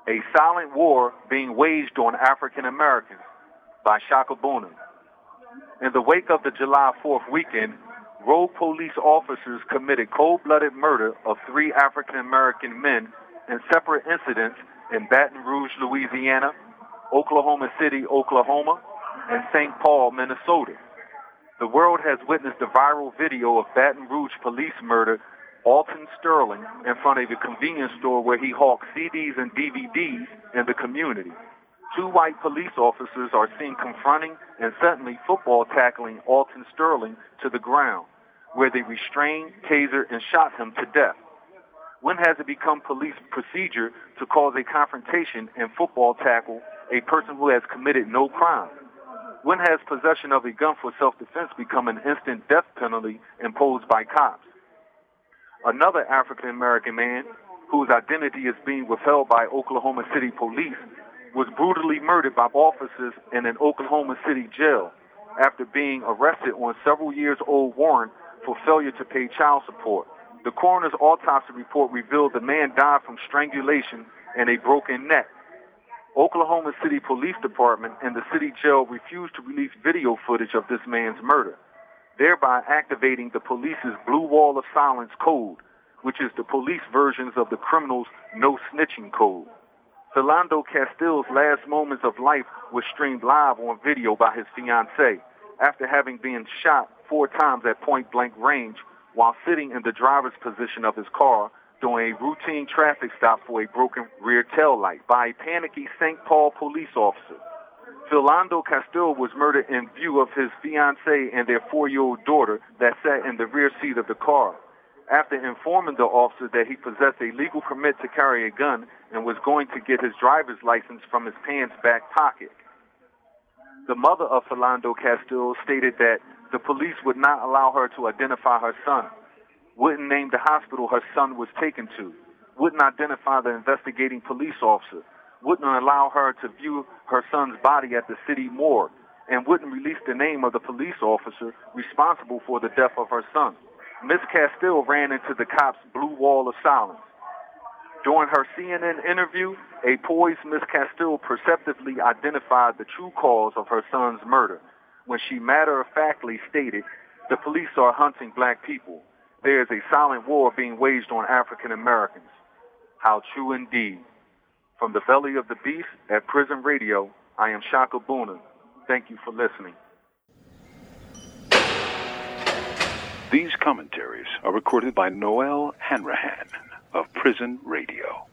A Silent War Being Waged on African Americans by Shaka Boonen. In the wake of the July 4th weekend, rogue police officers committed cold-blooded murder of 3 African American men in separate incidents in Baton Rouge, Louisiana, Oklahoma City, Oklahoma, and St. Paul, Minnesota. The world has witnessed the viral video of Baton Rouge police murder Alton Sterling in front of a convenience store where he hawked CDs and DVDs in the community. 2 white police officers are seen confronting and suddenly football tackling Alton Sterling to the ground, where they restrained, tasered, and shot him to death. When has it become police procedure to cause a confrontation and football tackle a person who has committed no crime? When has possession of a gun for self-defense become an instant death penalty imposed by cops? Another African-American man, whose identity is being withheld by Oklahoma City police, was brutally murdered by officers in an Oklahoma City jail after being arrested on several years old warrant for failure to pay child support. The coroner's autopsy report revealed the man died from strangulation and a broken neck. Oklahoma City Police Department and the city jail refused to release video footage of this man's murder, thereby activating the police's Blue Wall of Silence code, which is the police versions of the criminal's no snitching code. Philando Castile's last moments of life was streamed live on video by his fiancée after having been shot 4 times at point-blank range while sitting in the driver's position of his car during a routine traffic stop for a broken rear tail light by a panicky St. Paul police officer. Philando Castile was murdered in view of his fiancée and their 4-year-old daughter that sat in the rear seat of the car, after informing the officer that he possessed a legal permit to carry a gun and was going to get his driver's license from his pants back pocket. The mother of Philando Castile stated that the police would not allow her to identify her son, wouldn't name the hospital her son was taken to, wouldn't identify the investigating police officer, wouldn't allow her to view her son's body at the city morgue, and wouldn't release the name of the police officer responsible for the death of her son. Ms. Castile ran into the cops' Blue Wall of Silence. During her CNN interview, a poised Ms. Castile perceptively identified the true cause of her son's murder when she matter-of-factly stated, "The police are hunting black people. There is a silent war being waged on African Americans." How true indeed. From the belly of the beast at Prison Radio, I am Shaka Boonen. Thank you for listening. These commentaries are recorded by Noel Hanrahan of Prison Radio.